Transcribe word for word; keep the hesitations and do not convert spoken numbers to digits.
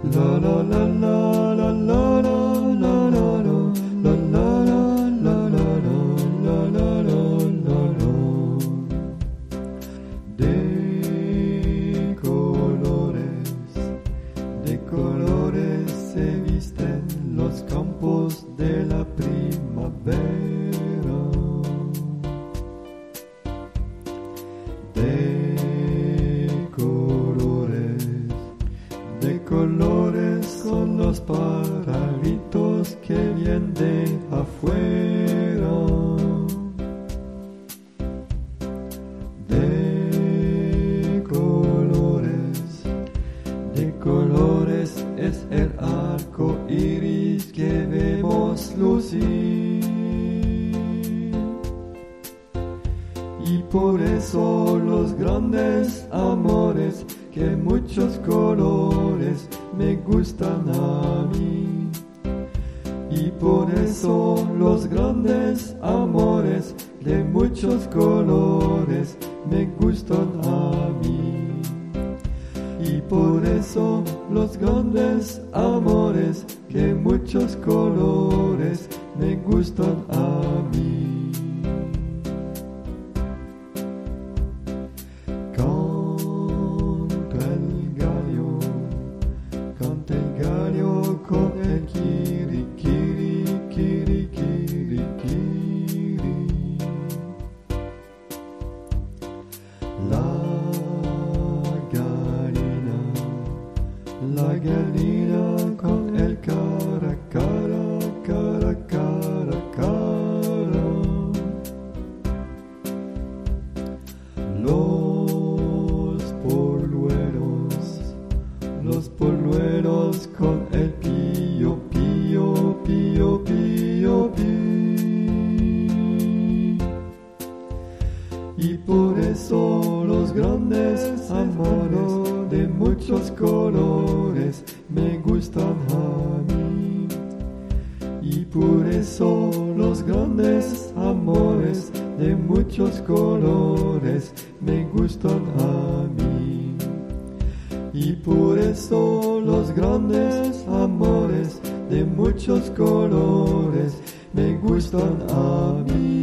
La la la la la la la la la la la la la la la la la. De colores, de colores se visten los campos de la primavera. De colores, de colores son los pajaritos que vienen de afuera. De colores, de colores es el arco iris que vemos lucir. Y por eso los grandes amores, que muchos colores me gustan a mí. Y por eso los grandes amores de muchos colores me gustan a mí. Y por eso los grandes amores que muchos colores me gustan a mí. Con el kiri, kiri, kiri, kiri, kiri. La gallina, la gallina con el cara, cara, cara, cara, cara. Los polluelos, los polluelos con el pío, pío, pío, pío, pío. Y por eso los grandes amores de muchos colores me gustan a mí. Y por eso los grandes amores de muchos colores me gustan a mí. Y por eso los grandes amores de muchos colores me gustan a mí.